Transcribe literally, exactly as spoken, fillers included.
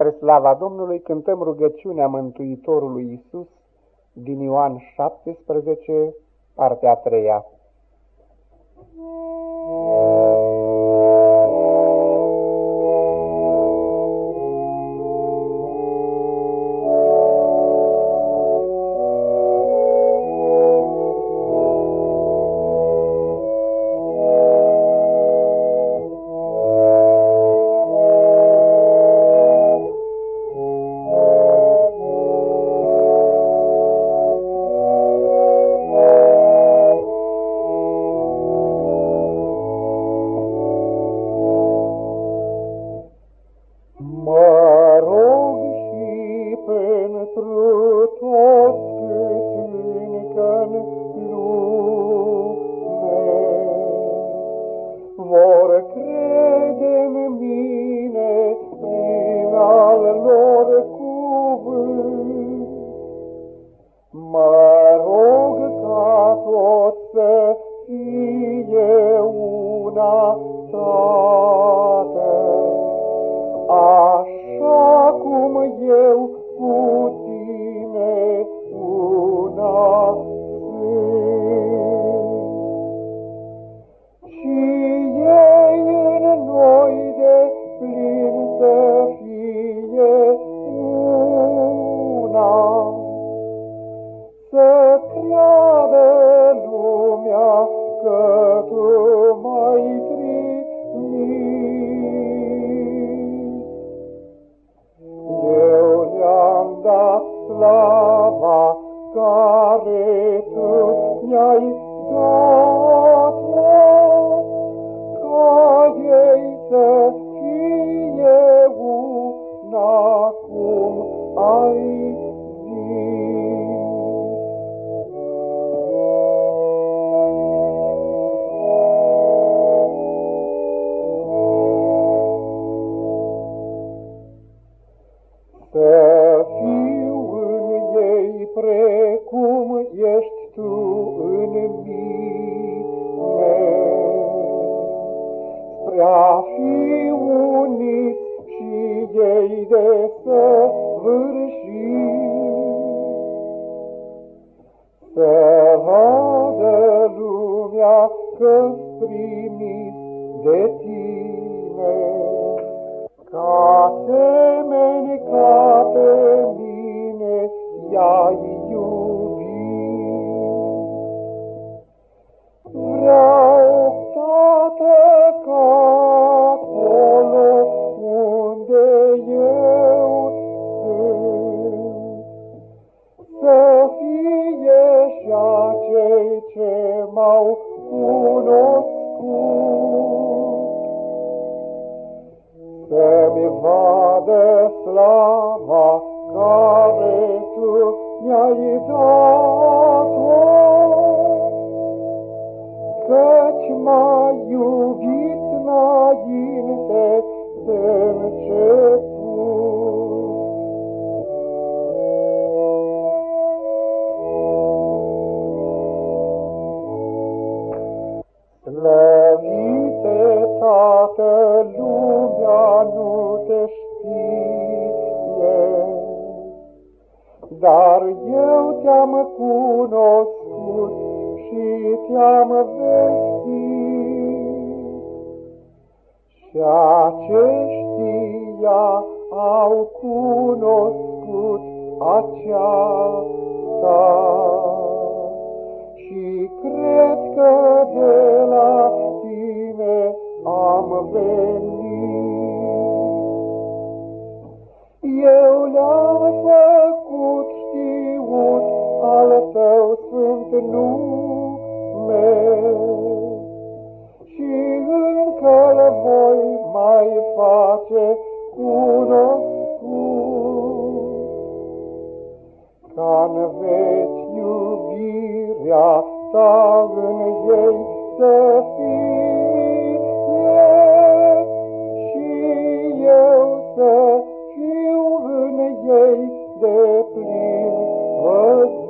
Spre slava Domnului cântăm rugăciunea Mântuitorului Iisus din Ioan șaptesprezece, partea a treia. Mă rog și pentru toți câți încă-n lume vor crede-n mine prin al lor cuvânt. Mă rog ca toți să fie una, Tată, așa cum eu cu tine una sunt. Și ei în noi de plin să fie una, să creadă lumea că tu m-ai trimis. Slava care tu mi-ai dat-o, ca ei să fie una cum ai zis. Să fiu precum ești tu în mine, spre a fi uniți și ei de săvârșit, să vadă lumea că-s trimis de tine, ca semeni ca pe mine i-ai iubit. Vreau, Tată, ca acolo unde eu sunt, să fie și acei ce m-au cunoscut, să-mi vadă slava care tu mi-ai dat-o, căci m-ai iubit înainte de început. Slăvite, Tată, lumea nu te știe, dar eu te-am cunoscut și te-am vestit. Și aceștia au cunoscut aceasta și cred că de la tine am venit. Eu le-am făcut știut al tău sfânt nume și încă le voi mai face cunoscut, ca-n veci iubirea ta în ei să fie și eu să fiu în ei de plin văzut.